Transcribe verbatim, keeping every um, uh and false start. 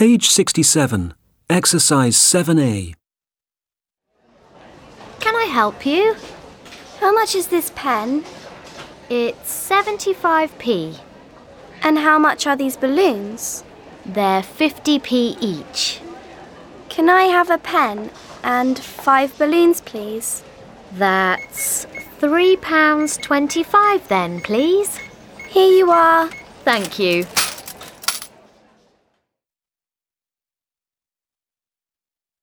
Page sixty-seven, Exercise seven A. Can I help you? How much is this pen? It's seventy-five p. And how much are these balloons? They're fifty p each. Can I have a pen and five balloons, please? That's three pounds twenty-five then, please. Here you are. Thank you.